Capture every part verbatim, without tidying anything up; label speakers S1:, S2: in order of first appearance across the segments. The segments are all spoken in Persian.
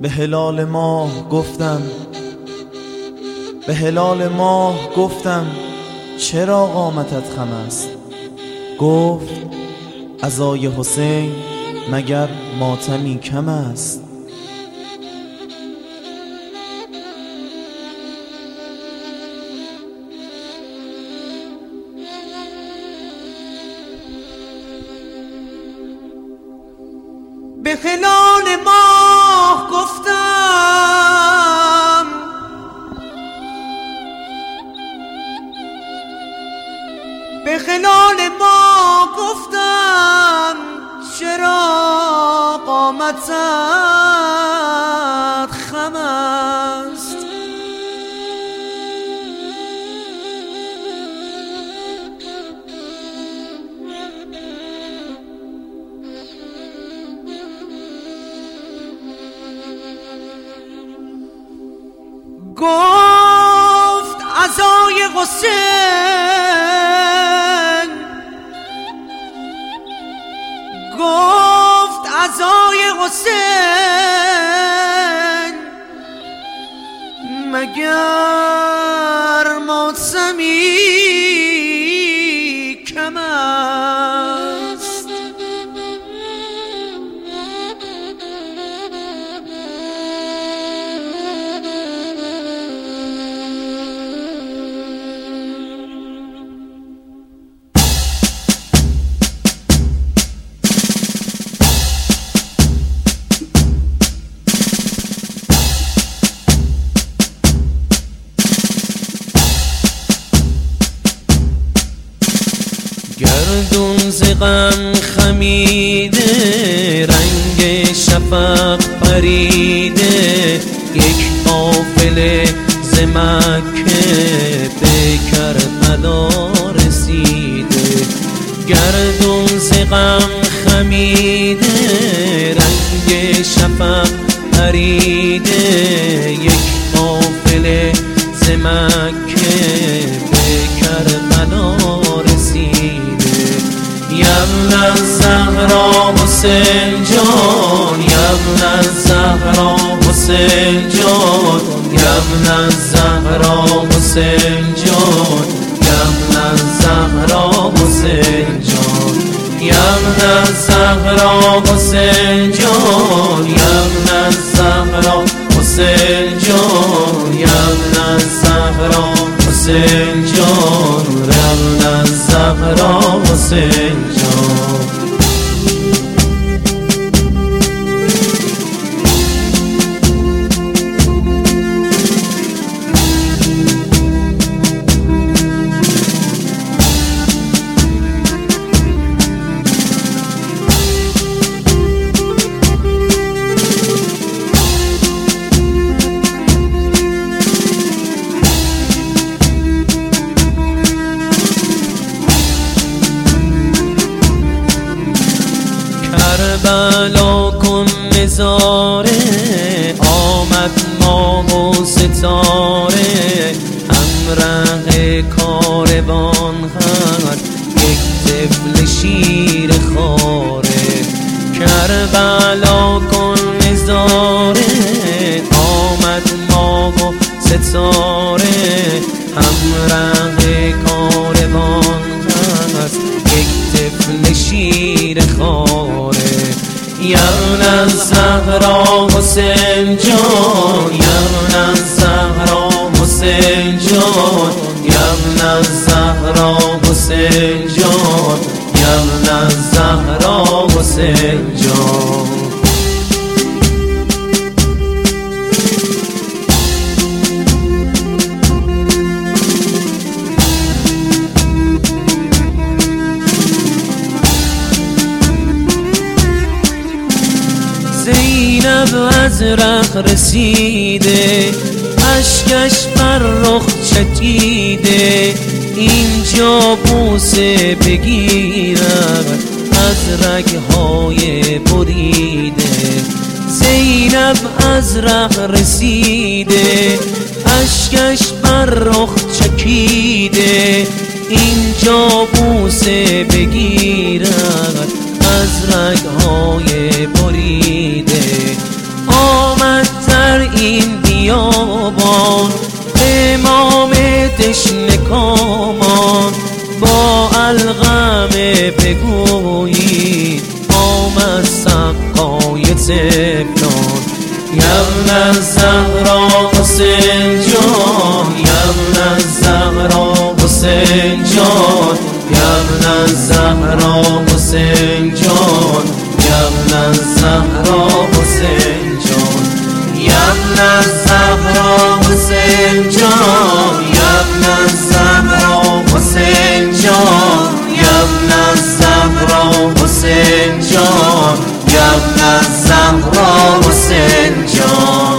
S1: به هلال ماه گفتم به هلال ماه گفتم چرا قامتت خم است؟ گفت عزای حسین مگر ماتمی کم است؟
S2: به هلال ماه گفتم به هلال ماه گفتم چرا قامتت خم است؟ گفت عزای حسین گفت عزای حسین مگر ماتمی کم است؟
S3: گردون ز غم خمیده، رنگ شفق پریده، یک قافله ز مکه به کربلا رسیده. گردون ز غم خمیده، رنگ شفق پریده، یک قافله ز مکه به کربلا ابن الزهرا حسین جان، ابن الزهرا حسین جان، ابن الزهرا حسین جان، ابن الزهرا حسین جان، ابن الزهرا حسین جان، ابن الزهرا حسین جان، ابن الزهرا حسین جان، ابن الزهرا حسین جان. کربلا کن نظاره، آمد ماه و ستاره، همراه کاروان هست یک طفل شیر خواره. کربلا کن نظاره، آمد ماه و ستاره، همراه کاروان هست یک طفل شیر خواره. ابن الزهرا حسین جان، ابن الزهرا حسین جان، ابن الزهرا حسین جان، ابن الزهرا حسین جان. زینب از رخ رسیده، اشکش بر رخ چکیده، اینجا بوسه بگیرد از رگهای بریده. زینب از رخ رسیده، اشکش بر رخ چکیده، اینجا بوسه بگیرد از رگهای بریده. آمد بیابان امام دشنه کامان با الغم بگویی آمد سقای طفلان یبن الزهرا حسین جان یبن الزهرا حسین جان یبن الزهرا حسین جان یبن الزهرا حسین جان یبن الزهرا حسین جان یبن الزهرا حسین جان یبن الزهرا حسین جان یبن الزهرا حسین جان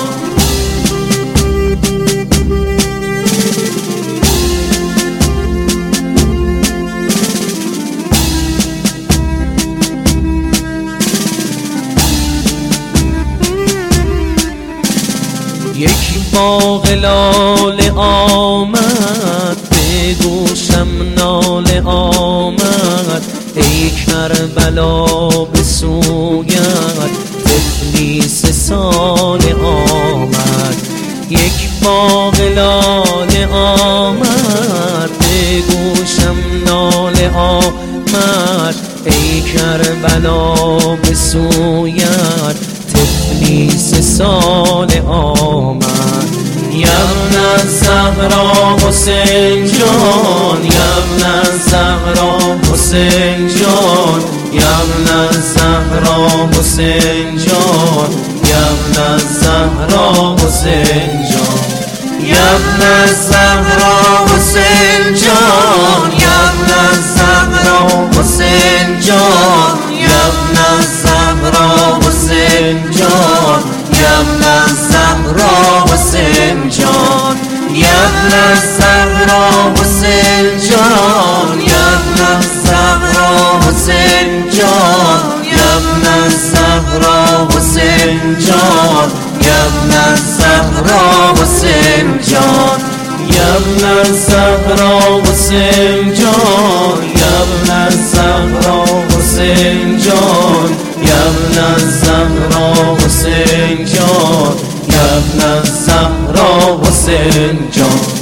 S3: یک باغ لاله آمد به گوشم ناله آمد ای کربلا به سویت طفلی سه ساله آمد یک باغ لاله آمد به گوشم ناله آمد ای کربلا به سویت طفلی سه ساله آمد یبن الزهرا حسین جان یبن الزهرا حسین جان یبن الزهرا حسین جان یبن الزهرا حسین جان یبن الزهرا حسین جان یبن الزهرا حسین جان یبن الزهرا حسین جان یبن الزهرا حسین جان یبن الزهرا حسین جان یبن الزهرا حسین جان یبن الزهرا حسین جان یبن الزهرا حسین جان یبن الزهرا حسین جان یبن الزهرا حسین جان یبن الزهرا حسین جان یبن الزهرا حسین جان